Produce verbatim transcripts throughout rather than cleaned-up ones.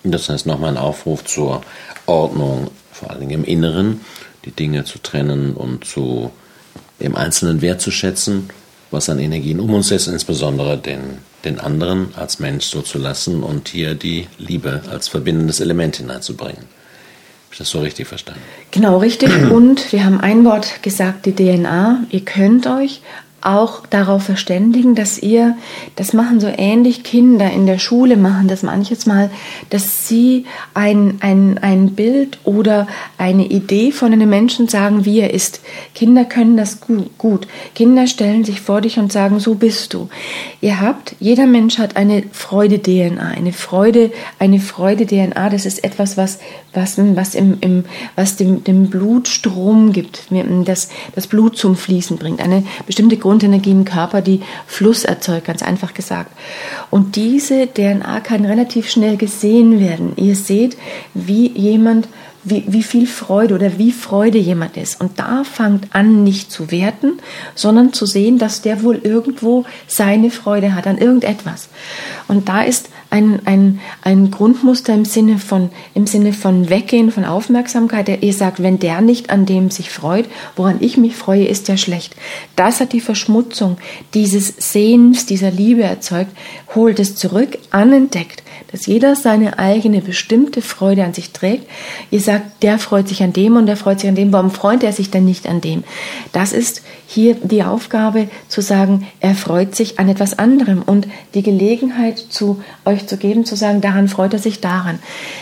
Das heißt nochmal ein Aufruf zur Ordnung, vor allen Dingen im Inneren, die Dinge zu trennen und zu im Einzelnen wertzuschätzen, was an Energien um uns ist, insbesondere den, den anderen als Mensch so zu lassen und hier die Liebe als verbindendes Element hineinzubringen. Habe ich das so richtig verstanden? Genau, richtig. Und wir haben ein Wort gesagt, die D N A. Ihr könnt euch auch darauf verständigen, dass ihr, das machen so ähnlich Kinder in der Schule, machen das manches Mal, dass sie ein, ein, ein Bild oder eine Idee von einem Menschen sagen, wie er ist. Kinder können das gut, gut. Kinder stellen sich vor dich und sagen, so bist du. Ihr habt, jeder Mensch hat eine Freude-D N A, eine Freude, eine Freude-D N A, das ist etwas, was, was, was, im, im, was dem, dem Blutstrom gibt, das, das Blut zum Fließen bringt, eine bestimmte Grundenergie im Körper, die Fluss erzeugt, ganz einfach gesagt. Und diese D N A kann relativ schnell gesehen werden. Ihr seht, wie jemand, wie, wie viel Freude oder wie Freude jemand ist. Und da fangt an, nicht zu werten, sondern zu sehen, dass der wohl irgendwo seine Freude hat an irgendetwas. Und da ist ein, ein, ein Grundmuster im Sinne von, im Sinne von Weggehen, von Aufmerksamkeit. Der, ihr sagt, wenn der nicht an dem sich freut, woran ich mich freue, ist der schlecht. Das hat die Verschmutzung dieses Sehens, dieser Liebe erzeugt, holt es zurück, anentdeckt, dass jeder seine eigene bestimmte Freude an sich trägt. Ihr sagt, der freut sich an dem und der freut sich an dem. Warum freut er sich denn nicht an dem? Das ist hier die Aufgabe zu sagen, er freut sich an etwas anderem und die Gelegenheit zu euch zu geben, zu sagen, daran freut er sich daran.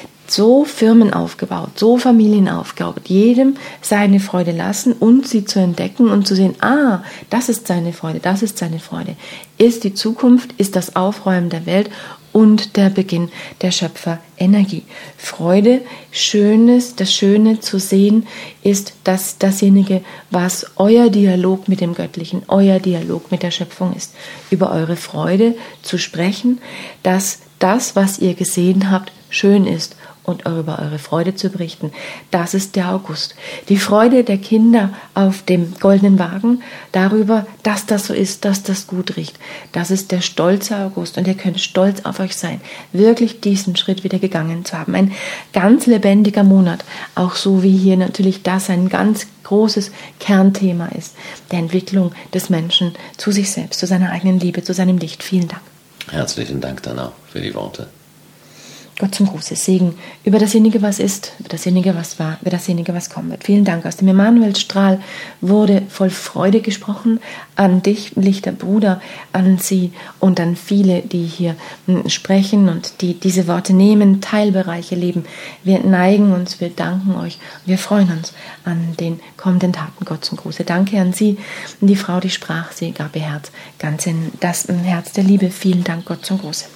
So Firmen aufgebaut, so Familien aufgebaut, jedem seine Freude lassen und sie zu entdecken und zu sehen, ah, das ist seine Freude, das ist seine Freude. Ist die Zukunft, ist das Aufräumen der Welt und der Beginn der Schöpferenergie. Freude, Schönes, das Schöne zu sehen, ist das, dasjenige, was euer Dialog mit dem Göttlichen, euer Dialog mit der Schöpfung ist. Über eure Freude zu sprechen, dass das, was ihr gesehen habt, schön ist und über eure Freude zu berichten. Das ist der August. Die Freude der Kinder auf dem goldenen Wagen darüber, dass das so ist, dass das gut riecht. Das ist der stolze August und ihr könnt stolz auf euch sein, wirklich diesen Schritt wieder gegangen zu haben. Ein ganz lebendiger Monat, auch so wie hier natürlich das ein ganz großes Kernthema ist, der Entwicklung des Menschen zu sich selbst, zu seiner eigenen Liebe, zu seinem Licht. Vielen Dank. Herzlichen Dank dann auch für die Worte. Gott zum Gruße, Segen über dasjenige, was ist, über dasjenige, was war, über dasjenige, was kommen wird. Vielen Dank. Aus dem Emanuelstrahl wurde voll Freude gesprochen an dich, lichter Bruder, an Sie und an viele, die hier sprechen und die diese Worte nehmen, Teilbereiche leben. Wir neigen uns, wir danken euch und wir freuen uns an den kommenden Taten. Gott zum Gruße. Danke an Sie, die Frau, die sprach, sie gab ihr Herz ganz in das Herz der Liebe. Vielen Dank, Gott zum Gruße.